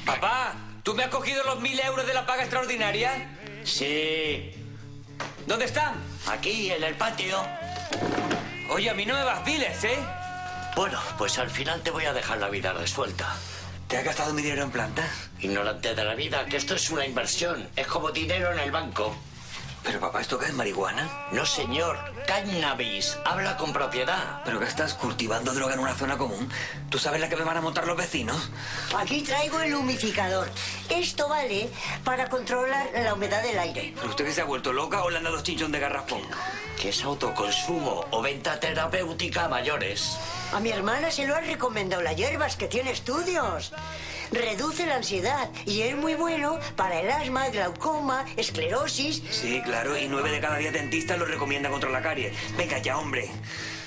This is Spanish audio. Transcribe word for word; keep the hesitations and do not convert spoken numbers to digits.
Papá, ¿tú me has cogido los mil euros de la paga extraordinaria? Sí. ¿Dónde están? Aquí, en el patio. Oye, a mí no me vaciles, ¿eh? Bueno, pues al final te voy a dejar la vida resuelta. ¿Te has gastado mi dinero en plantas? Ignorante de la vida, que esto es una inversión. Es como dinero en el banco. Pero papá, ¿esto qué es, marihuana? No, señor. Cannabis. Habla con propiedad. ¿Pero qué estás cultivando droga en una zona común? ¿Tú sabes la que me van a montar los vecinos? Aquí traigo el humidificador. Esto vale para controlar la humedad del aire. ¿Pero usted que se ha vuelto loca o le han dado chinchón de garrafón? Que es autoconsumo o venta terapéutica a mayores. A mi hermana se lo ha recomendado la hierbas, que tiene estudios. Reduce la ansiedad y es muy bueno para el asma, glaucoma, esclerosis. Sí, claro, y nueve de cada diez dentistas lo recomiendan contra la caries. Venga ya, hombre.